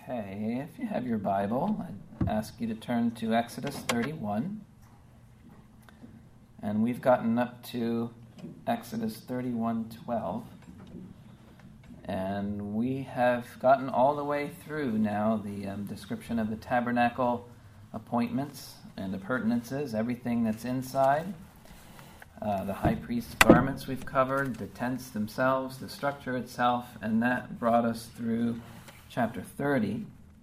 Okay, if you have your Bible, I'd ask you to turn to Exodus 31. And we've gotten up to Exodus 31:12. And we have gotten all the way through now the description of the tabernacle appointments and appurtenances, everything that's inside. The high priest's garments we've covered, the tents themselves, the structure itself, and that brought us through chapter 30.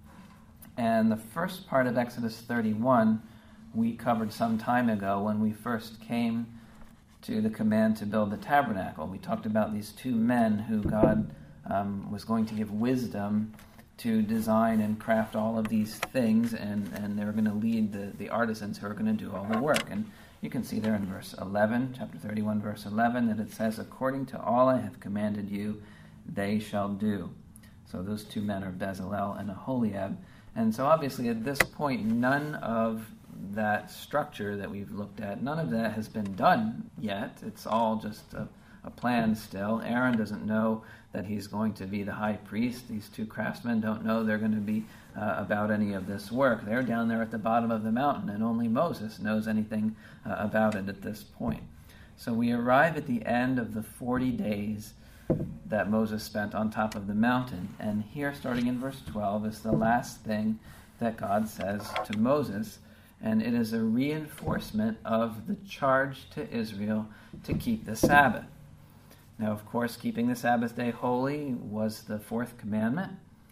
And the first part of Exodus 31 we covered some time ago when we first came to the command to build the tabernacle. We talked about these two men who God was going to give wisdom to design and craft all of these things, and they were going to lead the artisans who are going to do all the work. And you can see there in verse 11, chapter 31, verse 11, that it says, "According to all I have commanded you, they shall do." So those two men are Bezalel and Aholiab. And so obviously at this point, none of that structure that we've looked at, none of that has been done yet. It's all just a plan still. Aaron doesn't know that he's going to be the high priest. These two craftsmen don't know they're going to be about any of this work. They're down there at the bottom of the mountain, and only Moses knows anything about it at this point. So we arrive at the end of the 40 days that Moses spent on top of the mountain. And here, starting in verse 12, is the last thing that God says to Moses, and it is a reinforcement of the charge to Israel to keep the Sabbath. Now, of course, keeping the Sabbath day holy was the fourth commandment,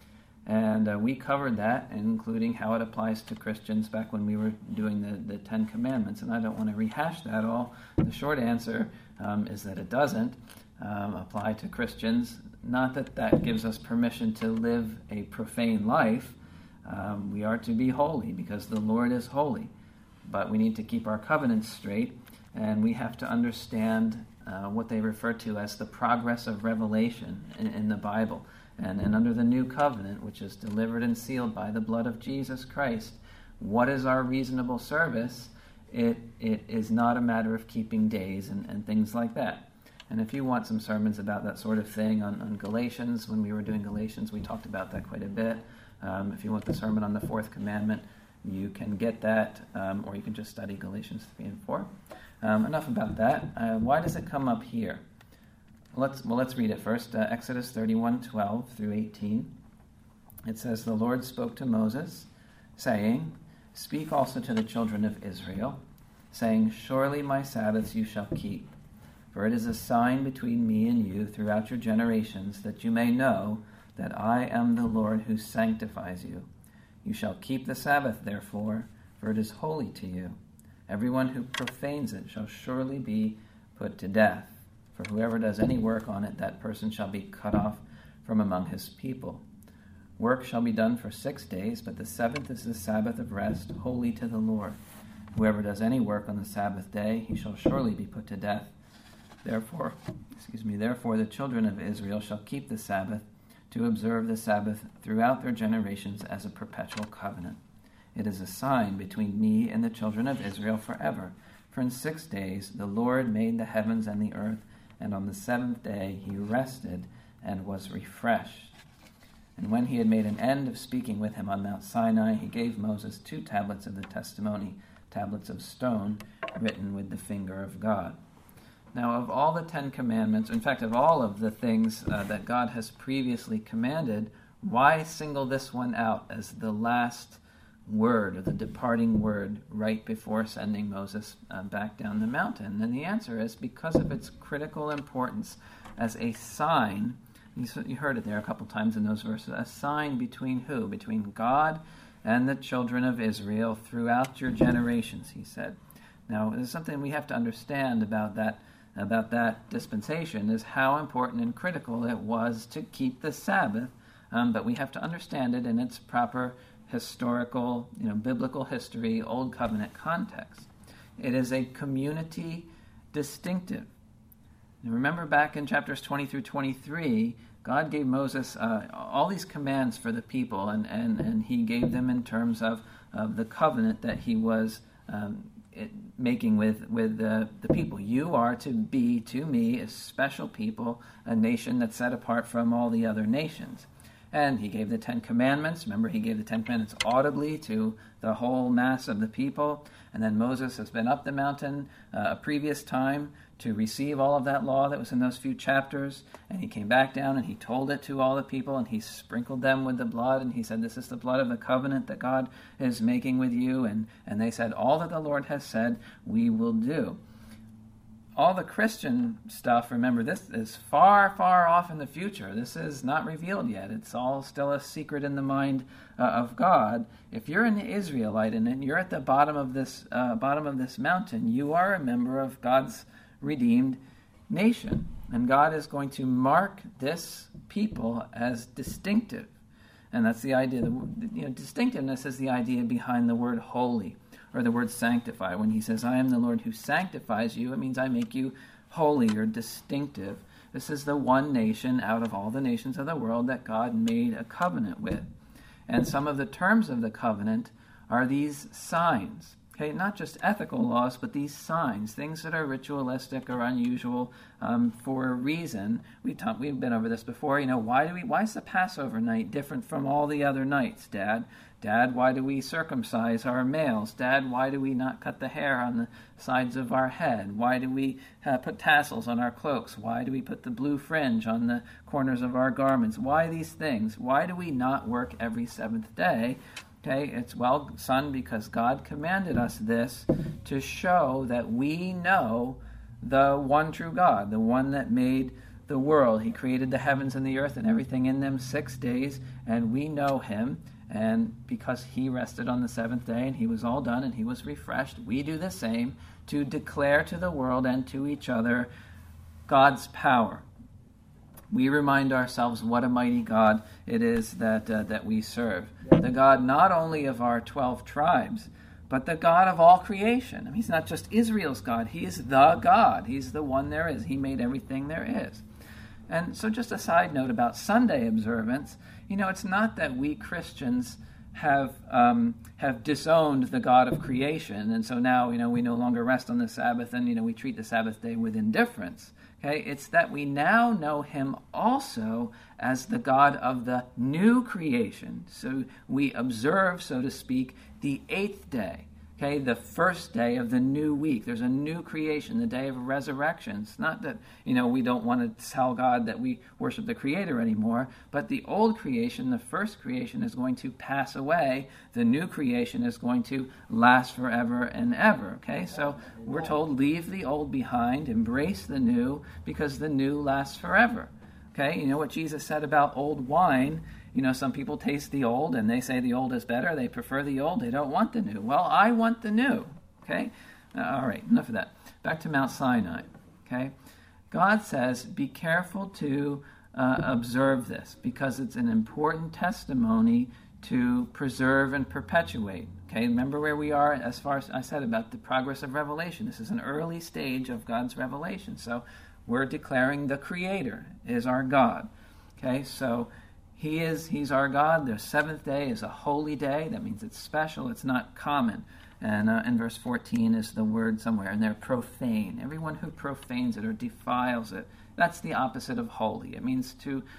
and we covered that, including how it applies to Christians back when we were doing the Ten Commandments, and I don't want to rehash that all. The short answer is that it doesn't apply to Christians. Not that that gives us permission to live a profane life. We are to be holy because the Lord is holy, but we need to keep our covenants straight, and we have to understand what they refer to as the progress of revelation in the Bible. And under the new covenant, which is delivered and sealed by the blood of Jesus Christ, what is our reasonable service? It is not a matter of keeping days and things like that. And if you want some sermons about that sort of thing on Galatians, when we were doing Galatians, we talked about that quite a bit. If you want the sermon on the fourth commandment, you can get that, or you can just study Galatians 3 and 4. Enough about that. Why does it come up here? Let's read it first. Exodus 31:12 through 18. It says, "The Lord spoke to Moses, saying, Speak also to the children of Israel, saying, Surely my Sabbaths you shall keep. For it is a sign between me and you throughout your generations, that you may know that I am the Lord who sanctifies you. You shall keep the Sabbath, therefore, for it is holy to you. Everyone who profanes it shall surely be put to death. For whoever does any work on it, that person shall be cut off from among his people. Work shall be done for 6 days, but the seventh is the Sabbath of rest, holy to the Lord. Whoever does any work on the Sabbath day, he shall surely be put to death. Therefore the children of Israel shall keep the Sabbath, to observe the Sabbath throughout their generations as a perpetual covenant. It is a sign between me and the children of Israel forever. For in 6 days the Lord made the heavens and the earth, and on the seventh day he rested and was refreshed. And when he had made an end of speaking with him on Mount Sinai, he gave Moses 2 tablets of the testimony, tablets of stone, written with the finger of God." Now, of all the 10 commandments, in fact, of all of the things that God has previously commanded, why single this one out as the last word, or the departing word, right before sending Moses back down the mountain? And the answer is because of its critical importance as a sign. You heard it there a couple times in those verses. A sign between who? Between God and the children of Israel throughout your generations, he said. Now, there's something we have to understand about that dispensation, is how important and critical it was to keep the Sabbath, but we have to understand it in its proper historical, biblical history, Old Covenant context. It is a community distinctive. Now remember back in chapters 20 through 23, God gave Moses all these commands for the people, and he gave them in terms of the covenant that he was making with the people. You are to be, to me, a special people, a nation that's set apart from all the other nations. And he gave the 10 Commandments. Remember, he gave the 10 Commandments audibly to the whole mass of the people. And then Moses has been up the mountain a previous time to receive all of that law that was in those few chapters. And he came back down and he told it to all the people, and he sprinkled them with the blood. And he said, this is the blood of the covenant that God is making with you. And they said, all that the Lord has said, we will do. All the Christian stuff, remember, this is far, far off in the future. This is not revealed yet. It's all still a secret in the mind of God. If you're an Israelite and you're at the bottom of this mountain, you are a member of God's redeemed nation. And God is going to mark this people as distinctive. And that's the idea. Distinctiveness is the idea behind the word holy, or the word sanctify. When he says, I am the Lord who sanctifies you, it means I make you holy or distinctive. This is the one nation out of all the nations of the world that God made a covenant with. And some of the terms of the covenant are these signs. Okay, not just ethical laws, but these signs, things that are ritualistic or unusual for a reason. We've been over this before. Why is the Passover night different from all the other nights, Dad? Dad, why do we circumcise our males? Dad, why do we not cut the hair on the sides of our head? Why do we put tassels on our cloaks? Why do we put the blue fringe on the corners of our garments? Why these things? Why do we not work every seventh day? Okay, it's, well, son, because God commanded us this to show that we know the one true God, the one that made the world. He created the heavens and the earth and everything in them 6 days, and we know him. And because he rested on the seventh day and he was all done and he was refreshed, we do the same to declare to the world and to each other God's power. We remind ourselves what a mighty God it is that we serve. The God not only of our 12 tribes, but the God of all creation. I mean, he's not just Israel's God. He is the God. He's the one there is. He made everything there is. And so just a side note about Sunday observance, it's not that we Christians have disowned the God of creation, and so now, we no longer rest on the Sabbath, and, we treat the Sabbath day with indifference. Okay, it's that we now know him also as the God of the new creation. So we observe, so to speak, the 8th day. Okay, the first day of the new week. There's a new creation, the day of resurrection. It's not that, we don't want to tell God that we worship the Creator anymore, but the old creation, the first creation, is going to pass away. The new creation is going to last forever and ever. Okay, so we're told, leave the old behind, embrace the new, because the new lasts forever. Okay, you know what Jesus said about old wine? Some people taste the old and they say the old is better. They prefer the old. They don't want the new. Well, I want the new. Okay? All right, enough of that. Back to Mount Sinai. Okay? God says, be careful to observe this because it's an important testimony to preserve and perpetuate. Okay? Remember where we are as far as I said about the progress of revelation. This is an early stage of God's revelation. So we're declaring the Creator is our God. Okay? So He's our God. The seventh day is a holy day. That means it's special. It's not common. And in verse 14 is the word somewhere, and they're profane. Everyone who profanes it or defiles it, that's the opposite of holy. It means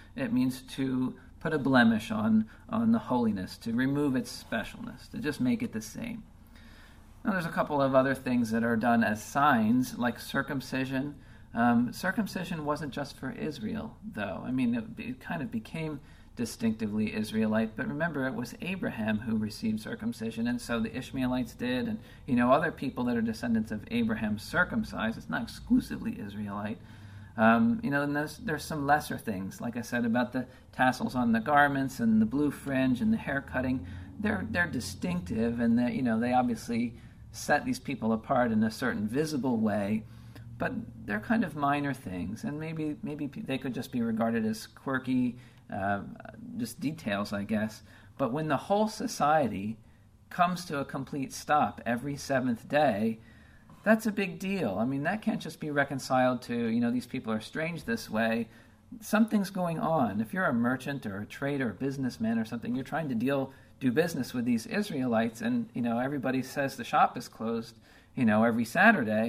to put a blemish on the holiness, to remove its specialness, to just make it the same. Now, there's a couple of other things that are done as signs, like circumcision. Circumcision wasn't just for Israel, though. I mean, it kind of became distinctively Israelite, but remember, it was Abraham who received circumcision, and so the Ishmaelites did, and other people that are descendants of Abraham circumcised. It's not exclusively Israelite. And there's some lesser things, like I said, about the tassels on the garments and the blue fringe and the hair cutting. They're distinctive, and they obviously set these people apart in a certain visible way, but they're kind of minor things, and maybe they could just be regarded as quirky, just details, I guess. But when the whole society comes to a complete stop every seventh day, that's a big deal. I mean, that can't just be reconciled to, these people are strange this way. Something's going on. If you're a merchant or a trader or a businessman or something, you're trying to do business with these Israelites, and, everybody says the shop is closed, every Saturday.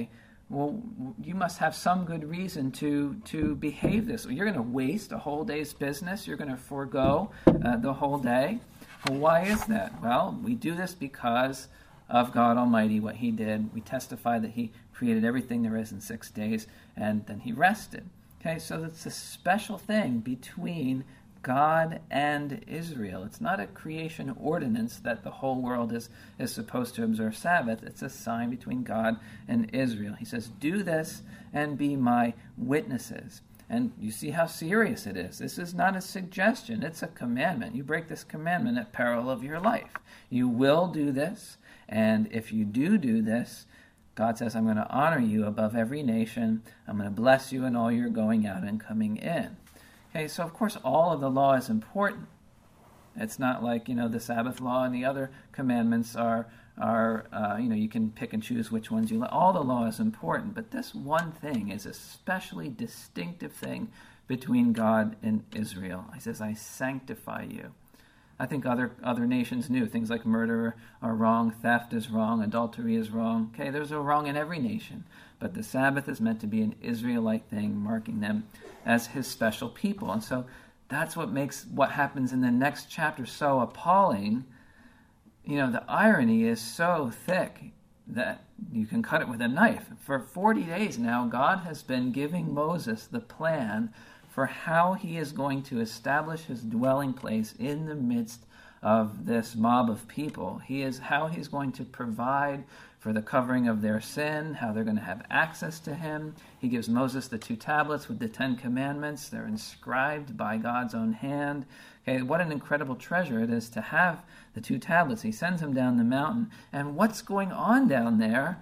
well, you must have some good reason to behave this way. You're going to waste a whole day's business. You're going to forego the whole day. Well, why is that? Well, we do this because of God Almighty, what he did. We testify that he created everything there is in 6 days, and then he rested. Okay, so it's a special thing between God and Israel. It's not a creation ordinance that the whole world is supposed to observe Sabbath. It's a sign between God and Israel. He says, do this and be my witnesses. And you see how serious it is. This is not a suggestion. It's a commandment. You break this commandment at peril of your life. You will do this, and if you do this, God says, I'm going to honor you above every nation. I'm going to bless you in all your going out and coming in. Okay, so of course all of the law is important. It's not like, the Sabbath law and the other commandments are you can pick and choose which ones you like. All the law is important, but this one thing is a especially distinctive thing between God and Israel. He says, I sanctify you. I think other nations knew things like murder are wrong, theft is wrong, adultery is wrong. Okay, there's a wrong in every nation, but the Sabbath is meant to be an Israelite thing, marking them as his special people. And so that's what makes what happens in the next chapter so appalling. The irony is so thick that you can cut it with a knife. For 40 days now, God has been giving Moses the plan for how he is going to establish his dwelling place in the midst of this mob of people. How he's going to provide for the covering of their sin, how they're going to have access to him. He gives Moses the 2 tablets with the 10 commandments. They're inscribed by God's own hand. Okay, what an incredible treasure it is to have the 2 tablets. He sends him down the mountain. And what's going on down there?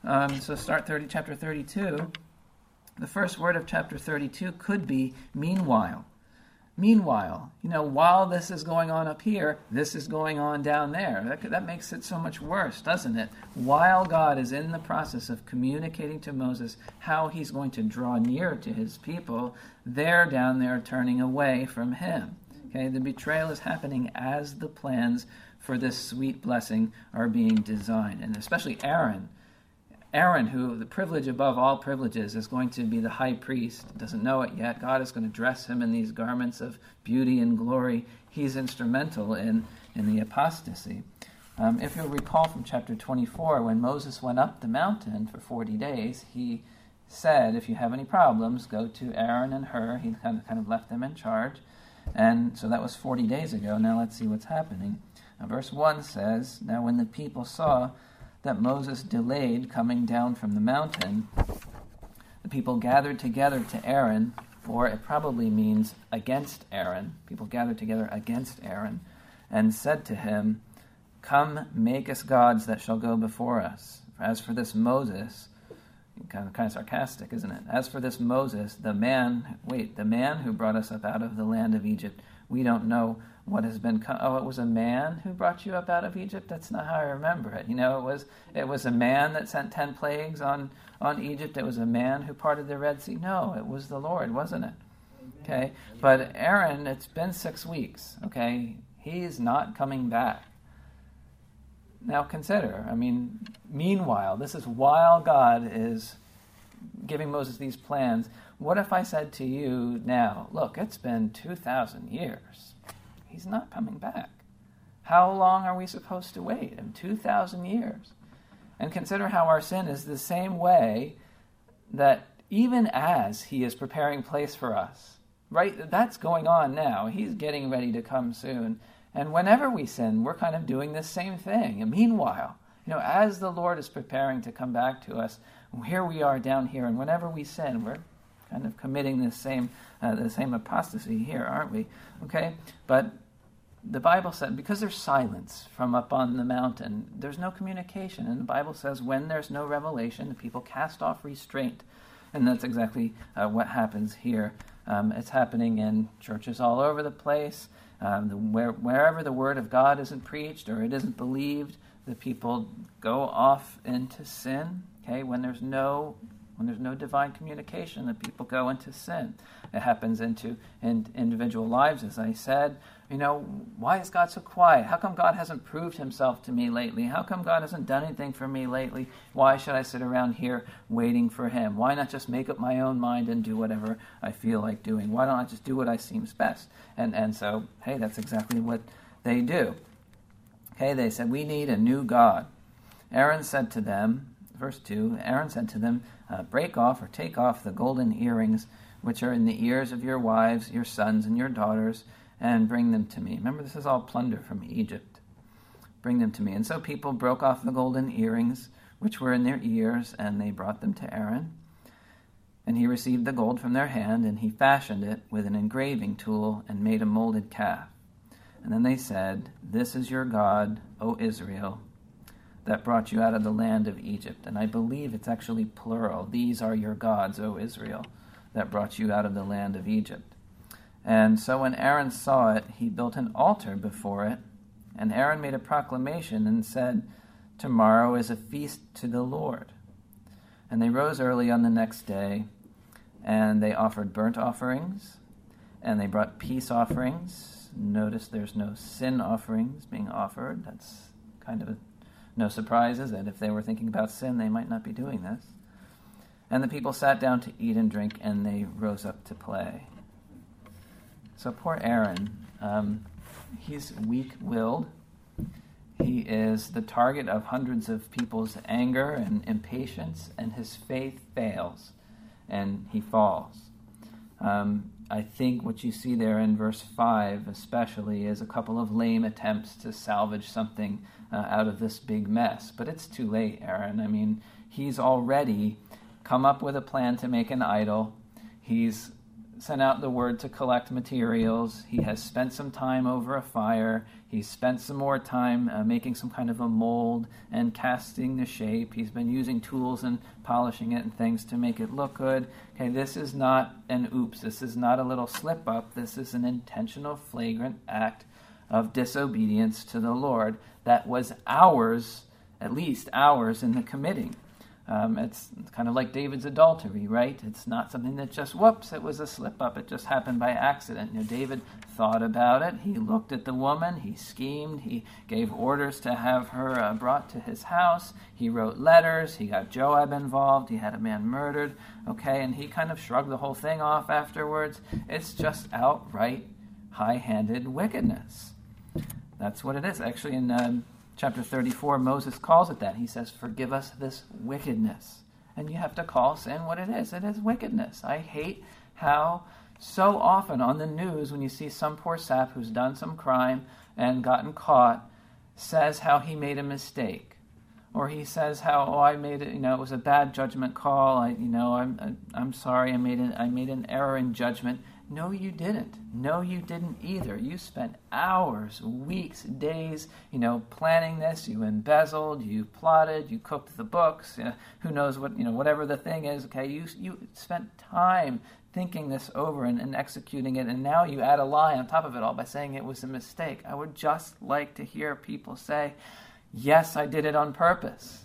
So start chapter 32. The first word of chapter 32 could be meanwhile. Meanwhile, while this is going on up here, this is going on down there. That makes it so much worse, doesn't it? While God is in the process of communicating to Moses how he's going to draw near to his people, they're down there turning away from him. Okay, the betrayal is happening as the plans for this sweet blessing are being designed, and especially Aaron. Aaron, who the privilege above all privileges is going to be the high priest, doesn't know it yet. God is going to dress him in these garments of beauty and glory. He's instrumental in the apostasy. If you'll recall from chapter 24, when Moses went up the mountain for 40 days, he said, if you have any problems, go to Aaron and Hur. He kind of left them in charge. And so that was 40 days ago. Now let's see what's happening. Verse 1 says, now when the people saw that Moses delayed coming down from the mountain, the people gathered together to Aaron, or it probably means against Aaron. People gathered together against Aaron and said to him, come, make us gods that shall go before us. As for this Moses, kind of sarcastic, isn't it? As for this Moses, the man who brought us up out of the land of Egypt, we don't know what has been. It was a man who brought you up out of Egypt? That's not how I remember it. It was a man that sent 10 plagues on Egypt. It was a man who parted the Red Sea. No, it was the Lord, wasn't it? Okay, but Aaron, it's been 6 weeks. Okay, he's not coming back. Now consider, meanwhile, this is while God is giving Moses these plans. What if I said to you now, look, it's been 2,000 years. He's not coming back. How long are we supposed to wait? 2,000 years. And consider how our sin is the same way that even as he is preparing place for us, right? That's going on now. He's getting ready to come soon. And whenever we sin, we're kind of doing this same thing. And meanwhile, as the Lord is preparing to come back to us, here we are down here, and whenever we sin, we're kind of committing the same apostasy here, aren't we? Okay, but the Bible said, because there's silence from up on the mountain, there's no communication. And the Bible says when there's no revelation, the people cast off restraint. And that's exactly what happens here. It's happening in churches all over the place. Wherever the word of God isn't preached or it isn't believed, the people go off into sin. Okay, when there's no divine communication, the people go into sin. It happens in individual lives, as I said. Why is God so quiet? How come God hasn't proved himself to me lately? How come God hasn't done anything for me lately? Why should I sit around here waiting for him? Why not just make up my own mind and do whatever I feel like doing? Why don't I just do what I seems best? And so, hey, that's exactly what they do. Okay, they said, we need a new God. Aaron said to them, verse 2, Aaron said to them, break off or take off the golden earrings which are in the ears of your wives, your sons, and your daughters, and bring them to me. Remember, this is all plunder from Egypt. Bring them to me. And so people broke off the golden earrings which were in their ears, and they brought them to Aaron. And he received the gold from their hand, and he fashioned it with an engraving tool and made a molded calf. And then they said, this is your God, O Israel, that brought you out of the land of Egypt. And I believe it's actually plural. These are your gods, O Israel, that brought you out of the land of Egypt. And so when Aaron saw it, he built an altar before it. And Aaron made a proclamation and said, tomorrow is a feast to the Lord. And they rose early on the next day, and they offered burnt offerings, and they brought peace offerings. Notice there's no sin offerings being offered. That's kind of no surprise, is it? If they were thinking about sin, they might not be doing this. And the people sat down to eat and drink, and they rose up to play. So poor Aaron, he's weak-willed. He is the target of hundreds of people's anger and impatience, and his faith fails, and he falls. I think what you see there in verse 5 especially is a couple of lame attempts to salvage something out of this big mess. But it's too late, Aaron. I mean, he's already come up with a plan to make an idol. He's sent out the word to collect materials. He has spent some time over a fire. He's spent some more time making some kind of a mold and casting the shape. He's been using tools and polishing it and things to make it look good. Okay, this is not an oops. This is not a little slip up. This is an intentional, flagrant act of disobedience to the Lord that was hours, at least hours, in the committing. It's kind of like David's adultery, right? It's not something that just, whoops, it was a slip-up. It just happened by accident. David thought about it. He looked at the woman. He schemed. He gave orders to have her brought to his house. He wrote letters. He got Joab involved. He had a man murdered. Okay, and he kind of shrugged the whole thing off afterwards. It's just outright high-handed wickedness. That's what it is. Actually, in Chapter 34, Moses calls it that. He says, forgive us this wickedness. And you have to call sin what it is. It is wickedness. I hate how so often on the news when you see some poor sap who's done some crime and gotten caught says how he made a mistake. Or he says how, I made it, it was a bad judgment call. I'm sorry, I made an error in judgment. No, you didn't. No, you didn't either. You spent hours, weeks, days, planning this. You embezzled, you plotted, you cooked the books. Who knows what, whatever the thing is. Okay, you spent time thinking this over and executing it, and now you add a lie on top of it all by saying it was a mistake. I would just like to hear people say, yes, I did it on purpose.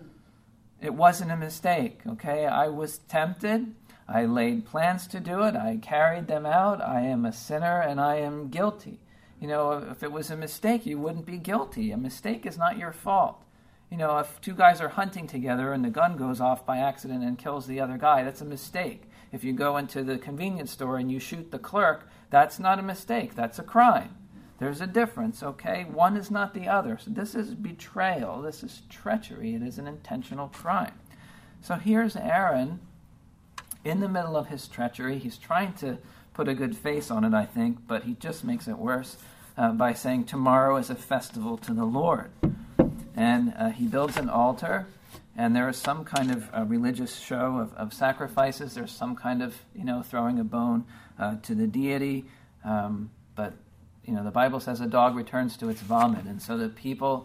It wasn't a mistake, okay? I was tempted. I laid plans to do it. I carried them out. I am a sinner and I am guilty. If it was a mistake, you wouldn't be guilty. A mistake is not your fault. If two guys are hunting together and the gun goes off by accident and kills the other guy, that's a mistake. If you go into the convenience store and you shoot the clerk, that's not a mistake. That's a crime. There's a difference, okay? One is not the other. So this is betrayal. This is treachery. It is an intentional crime. So here's Aaron in the middle of his treachery. He's trying to put a good face on it, I think, but he just makes it worse by saying tomorrow is a festival to the Lord. And he builds an altar, and there is some kind of religious show of sacrifices. There's some kind of, throwing a bone to the deity. But, the Bible says a dog returns to its vomit. And so the people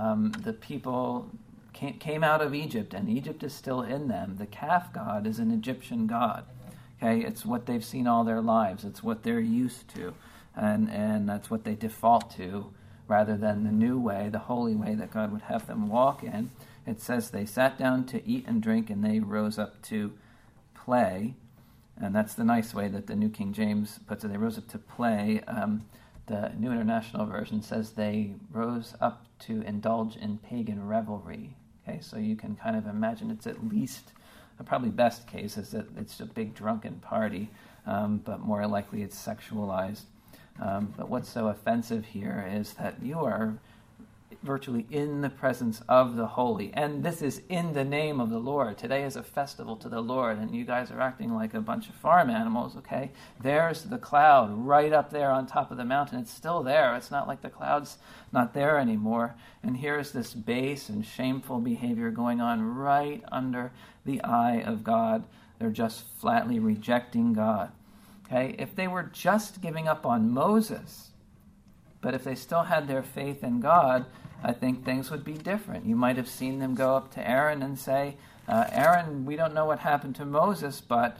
came out of Egypt, and Egypt is still in them. The calf god is an Egyptian god. Okay, it's what they've seen all their lives. It's what they're used to, and that's what they default to, rather than the new way, the holy way that God would have them walk in. It says they sat down to eat and drink, and they rose up to play. And that's the nice way that the New King James puts it. They rose up to play. The New International Version says they rose up to indulge in pagan revelry. Okay, so you can kind of imagine it's at least, probably best case is that it's a big drunken party, but more likely it's sexualized. But what's so offensive here is that you are virtually in the presence of the holy, and this is in the name of the Lord. Today is a festival to the Lord, and you guys are acting like a bunch of farm animals, okay? There's the cloud right up there on top of the mountain. It's still there. It's not like the cloud's not there anymore. And here's this base and shameful behavior going on right under the eye of God. They're just flatly rejecting God. Okay? If they were just giving up on Moses, but if they still had their faith in God, I think things would be different. You might have seen them go up to Aaron and say, Aaron, we don't know what happened to Moses, but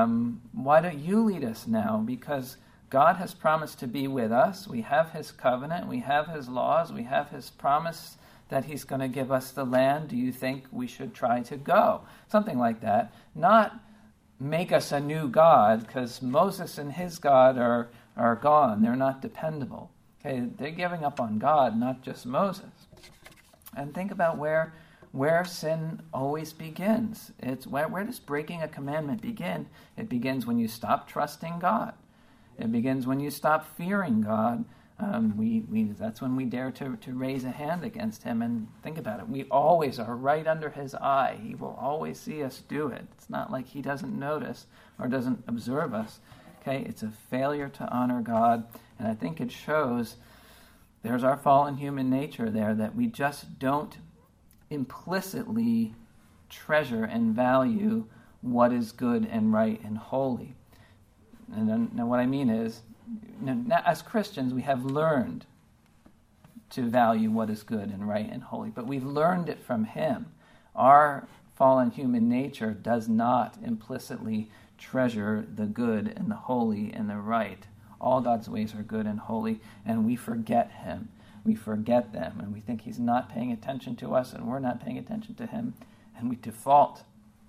why don't you lead us now? Because God has promised to be with us. We have his covenant. We have his laws. We have his promise that he's going to give us the land. Do you think we should try to go? Something like that. Not make us a new God, because Moses and his God are gone. They're not dependable. Okay, they're giving up on God, not just Moses. And think about where sin always begins. It's where does breaking a commandment begin? It begins when you stop trusting God. It begins when you stop fearing God. That's when we dare to raise a hand against him. And think about it. We always are right under his eye. He will always see us do it. It's not like he doesn't notice or doesn't observe us. Okay, it's a failure to honor God. And I think it shows there's our fallen human nature there, that we just don't implicitly treasure and value what is good and right and holy. And then, now what I mean is, now, as Christians, we have learned to value what is good and right and holy, but we've learned it from him. Our fallen human nature does not implicitly treasure the good and the holy and the right. All God's ways are good and holy, and we forget him. We forget them, and we think he's not paying attention to us, and we're not paying attention to him, and we default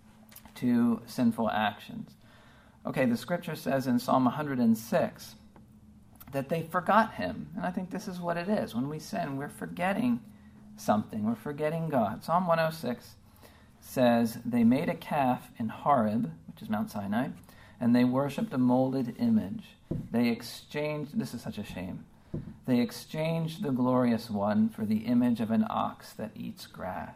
to sinful actions. Okay, the scripture says in Psalm 106 that they forgot him, and I think this is what it is. When we sin, we're forgetting something. We're forgetting God. Psalm 106 says, they made a calf in Horeb, which is Mount Sinai, and they worshipped a molded image. They exchanged, this is such a shame, they exchanged the glorious one for the image of an ox that eats grass.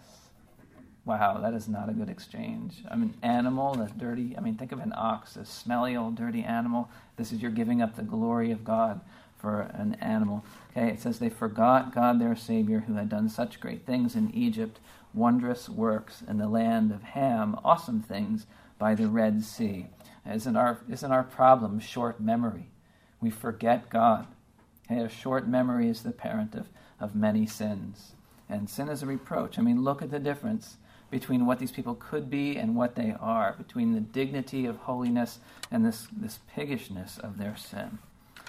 Wow, that is not a good exchange. I mean, animal, that's dirty. I mean, think of an ox, a smelly old dirty animal. This is, you're giving up the glory of God for an animal. Okay, it says they forgot God their Savior, who had done such great things in Egypt, wondrous works in the land of Ham, awesome things by the Red Sea. Isn't our problem short memory? We forget God. Okay, a short memory is the parent of many sins. And sin is a reproach. I mean, look at the difference between what these people could be and what they are, between the dignity of holiness and this piggishness of their sin.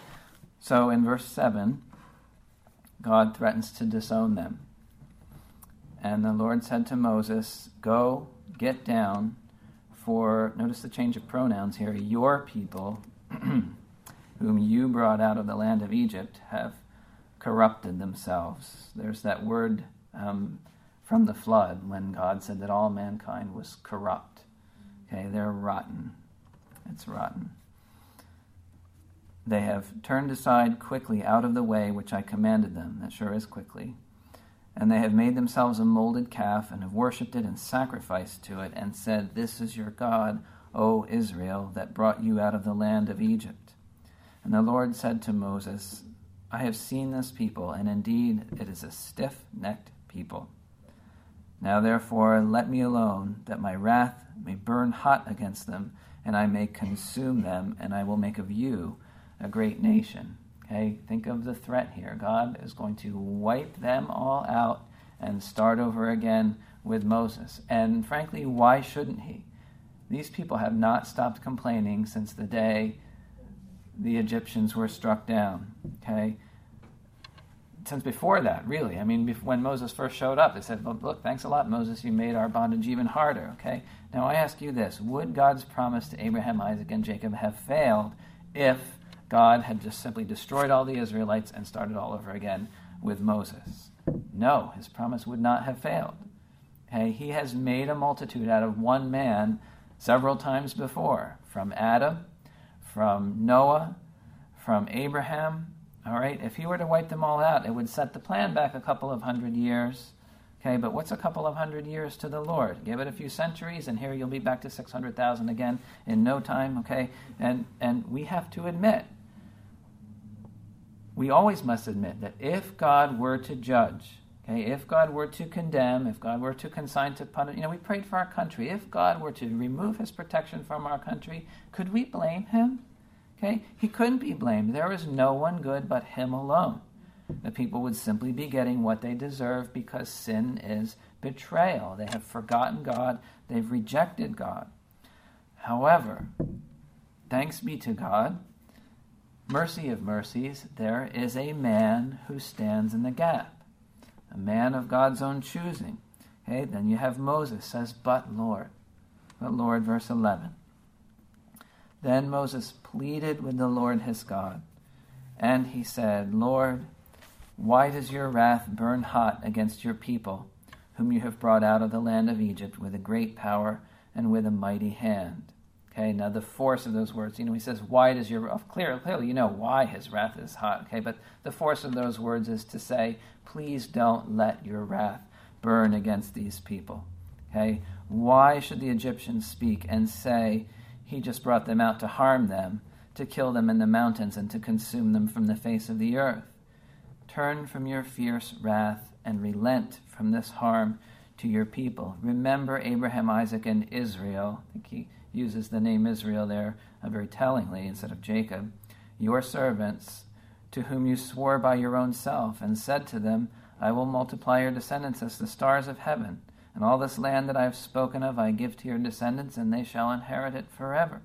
So in verse 7, God threatens to disown them. And the Lord said to Moses, go, get down, for, notice the change of pronouns here, your people, whom you brought out of the land of Egypt, have corrupted themselves. There's that word from the flood when God said that all mankind was corrupt. Okay, they're rotten. It's rotten. They have turned aside quickly out of the way which I commanded them. That sure is quickly. And they have made themselves a molded calf, and have worshipped it and sacrificed to it, and said, this is your God, O Israel, that brought you out of the land of Egypt. And the Lord said to Moses, I have seen this people, and indeed it is a stiff-necked people. Now therefore let me alone, that my wrath may burn hot against them, and I may consume them, and I will make of you a great nation. Okay, think of the threat here. God is going to wipe them all out and start over again with Moses. And frankly, why shouldn't he? These people have not stopped complaining since the day the Egyptians were struck down. Okay, since before that, really. I mean, when Moses first showed up, they said, well, look, thanks a lot, Moses, you made our bondage even harder. Okay, now I ask you this, would God's promise to Abraham, Isaac, and Jacob have failed if God had just simply destroyed all the Israelites and started all over again with Moses. No, his promise would not have failed. Okay, he has made a multitude out of one man several times before, from Adam, from Noah, from Abraham. All right, if he were to wipe them all out, it would set the plan back a couple of 100 years. Okay, but what's a couple of 100 years to the Lord? Give it a few centuries, and here you'll be back to 600,000 again in no time. Okay, and we have to admit, we always must admit that if God were to judge, okay, if God were to condemn, if God were to consign to punish, we prayed for our country. If God were to remove his protection from our country, could we blame him? Okay, he couldn't be blamed. There is no one good but him alone. The people would simply be getting what they deserve because sin is betrayal. They have forgotten God. They've rejected God. However, thanks be to God, mercy of mercies, there is a man who stands in the gap, a man of God's own choosing. Okay, then you have Moses says, but Lord, verse 11. Then Moses pleaded with the Lord his God, and he said, Lord, why does your wrath burn hot against your people, whom you have brought out of the land of Egypt with a great power and with a mighty hand? Okay, now the force of those words, he says, why does your wrath, clearly you know why his wrath is hot, okay, but the force of those words is to say, please don't let your wrath burn against these people, okay? Why should the Egyptians speak and say, he just brought them out to harm them, to kill them in the mountains and to consume them from the face of the earth? Turn from your fierce wrath and relent from this harm to your people. Remember Abraham, Isaac, and Israel. I think he uses the name Israel there very tellingly instead of Jacob. Your servants, to whom you swore by your own self, and said to them, I will multiply your descendants as the stars of heaven, and all this land that I have spoken of I give to your descendants, and they shall inherit it forever.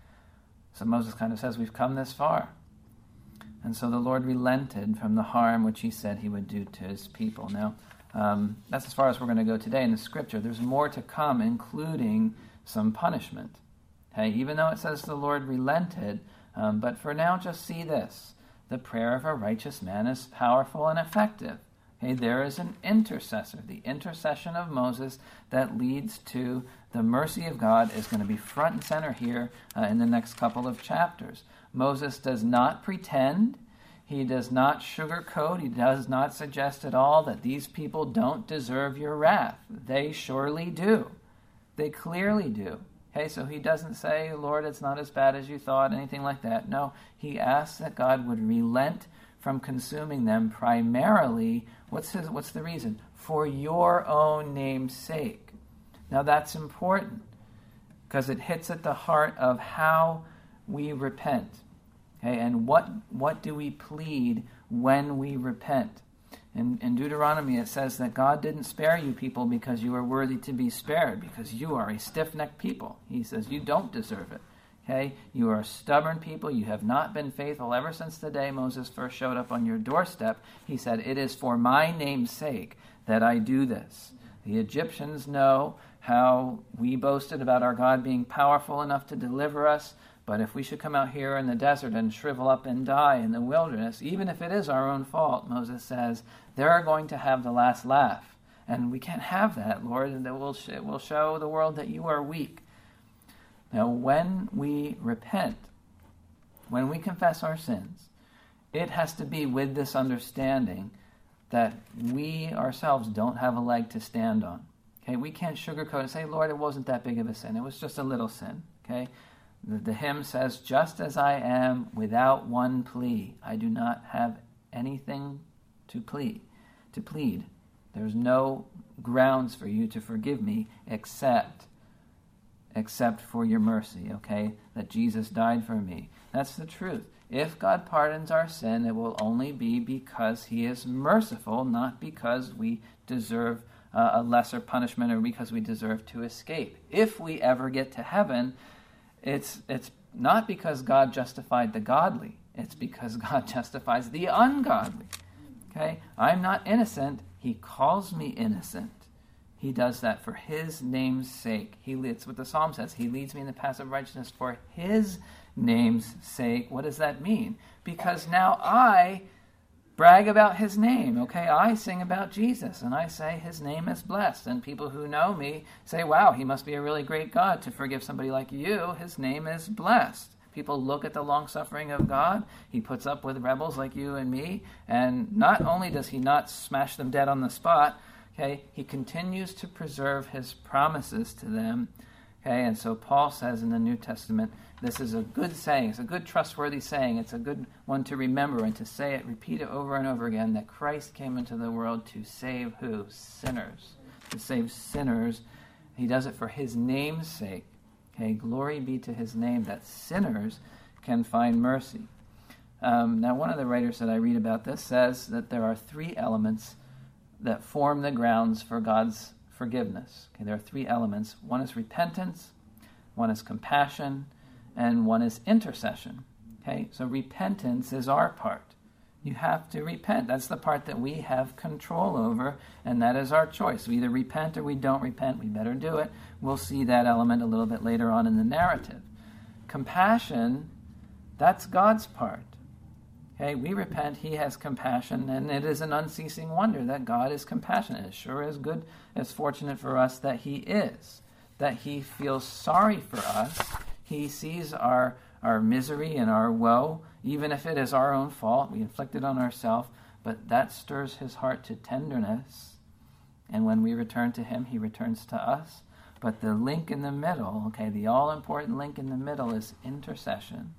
So Moses kind of says, we've come this far. And so the Lord relented from the harm which he said he would do to his people. Now, that's as far as we're going to go today in the scripture. There's more to come, including some punishment. Okay, even though it says the Lord relented, but for now just see this. The prayer of a righteous man is powerful and effective. Okay, there is an intercessor. The intercession of Moses that leads to the mercy of God is going to be front and center here in the next couple of chapters. Moses does not pretend. He does not sugarcoat. He does not suggest at all that these people don't deserve your wrath. They surely do. They clearly do. Okay, so he doesn't say, Lord, it's not as bad as you thought, anything like that. No, he asks that God would relent from consuming them primarily. What's the reason? For your own name's sake. Now that's important because it hits at the heart of how we repent. Okay, and what do we plead when we repent? In Deuteronomy it says that God didn't spare you people because you are worthy to be spared, because you are a stiff-necked people. He says you don't deserve it. Okay, you are a stubborn people. You have not been faithful ever since the day Moses first showed up on your doorstep. He said, it is for my name's sake that I do this. The Egyptians know how we boasted about our God being powerful enough to deliver us, but if we should come out here in the desert and shrivel up and die in the wilderness, even if it is our own fault, Moses says, they're going to have the last laugh. And we can't have that, Lord, and it will show the world that you are weak. Now, when we repent, when we confess our sins, it has to be with this understanding that we ourselves don't have a leg to stand on. Okay, we can't sugarcoat and say, Lord, it wasn't that big of a sin. It was just a little sin. Okay, the hymn says, just as I am without one plea, I do not have anything to plead. There's no grounds for you to forgive me except for your mercy, okay? That Jesus died for me. That's the truth. If God pardons our sin, it will only be because he is merciful, not because we deserve a lesser punishment or because we deserve to escape. If we ever get to heaven, it's not because God justified the godly. It's because God justifies the ungodly. Okay? I'm not innocent. He calls me innocent. He does that for his name's sake. It's what the psalm says. He leads me in the paths of righteousness for his name's sake. What does that mean? Because now I brag about his name, okay? I sing about Jesus, and I say his name is blessed. And people who know me say, wow, he must be a really great God to forgive somebody like you. His name is blessed. People look at the long-suffering of God. He puts up with rebels like you and me, and not only does he not smash them dead on the spot, okay, he continues to preserve his promises to them. Okay, and so Paul says in the New Testament, this is a good saying. It's a good, trustworthy saying. It's a good one to remember and to say it, repeat it over and over again, that Christ came into the world to save who? Sinners. To save sinners. He does it for his name's sake. Okay, glory be to his name, that sinners can find mercy. Now, one of the writers that I read about this says that there are three elements that form the grounds for God's forgiveness. Okay, there are three elements. One is repentance, one is compassion, and one is intercession. Okay, so repentance is our part. You have to repent. That's the part that we have control over, and that is our choice. We either repent or we don't repent. We better do it. We'll see that element a little bit later on in the narrative. Compassion, that's God's part. Okay, we repent, he has compassion, and it is an unceasing wonder that God is compassionate. It sure is good, it's fortunate for us that he is, that he feels sorry for us. He sees our misery and our woe, even if it is our own fault, we inflict it on ourselves, but that stirs his heart to tenderness. And when we return to him, he returns to us. But the link in the middle, okay, the all-important link in the middle is intercession.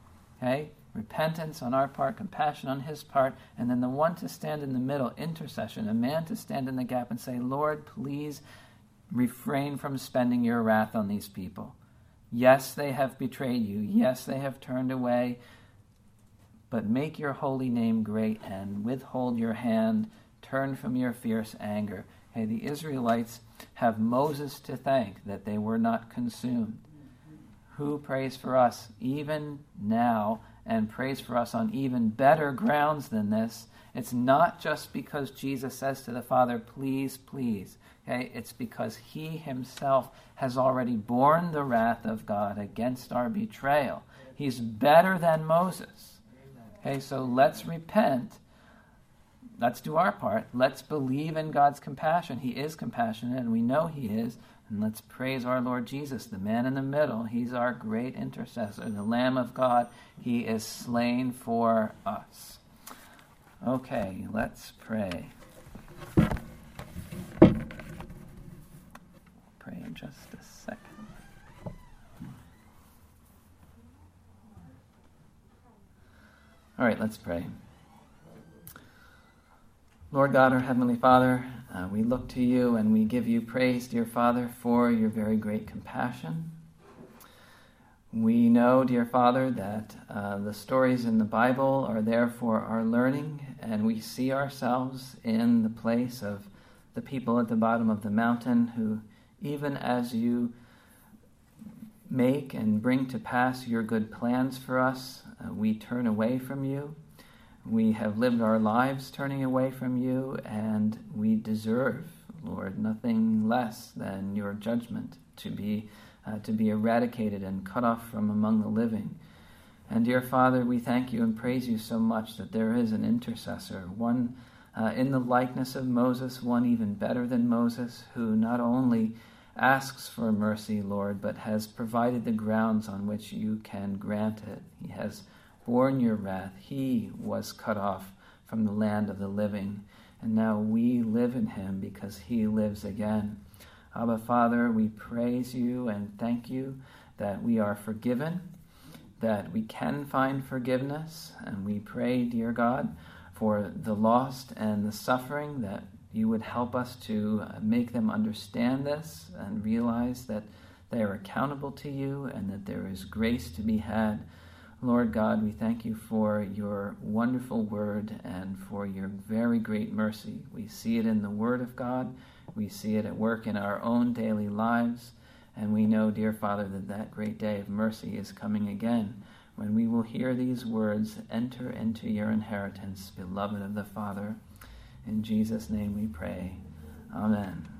Okay? Repentance on our part, compassion on his part, and then the one to stand in the middle, intercession, a man to stand in the gap and say, Lord, please refrain from spending your wrath on these people. Yes, they have betrayed you. Yes, they have turned away. But make your holy name great and withhold your hand. Turn from your fierce anger. Okay, the Israelites have Moses to thank that they were not consumed. Who prays for us even now and prays for us on even better grounds than this? It's not just because Jesus says to the Father, please, please. Okay, it's because he himself has already borne the wrath of God against our betrayal. He's better than Moses. Okay, so let's repent. Let's do our part. Let's believe in God's compassion. He is compassionate, and we know he is. And let's praise our Lord Jesus, the man in the middle. He's our great intercessor, the Lamb of God. He is slain for us. Okay, let's pray. Pray in just a second. All right, let's pray. Lord God, our Heavenly Father, we look to you and we give you praise, dear Father, for your very great compassion. We know, dear Father, that the stories in the Bible are there for our learning, and we see ourselves in the place of the people at the bottom of the mountain who, even as you make and bring to pass your good plans for us, we turn away from you. We have lived our lives turning away from you, and we deserve, Lord, nothing less than your judgment to be eradicated and cut off from among the living. And dear Father, we thank you and praise you so much that there is an intercessor, one in the likeness of Moses, one even better than Moses, who not only asks for mercy, Lord, but has provided the grounds on which you can grant it. He has borne your wrath. He was cut off from the land of the living, and now we live in him because he lives again. Abba, Father, we praise you and thank you that we are forgiven, that we can find forgiveness, and we pray, dear God, for the lost and the suffering, that you would help us to make them understand this and realize that they are accountable to you and that there is grace to be had. Lord God, we thank you for your wonderful word and for your very great mercy. We see it in the word of God. We see it at work in our own daily lives. And we know, dear Father, that that great day of mercy is coming again, when we will hear these words, enter into your inheritance, beloved of the Father. In Jesus' name we pray. Amen.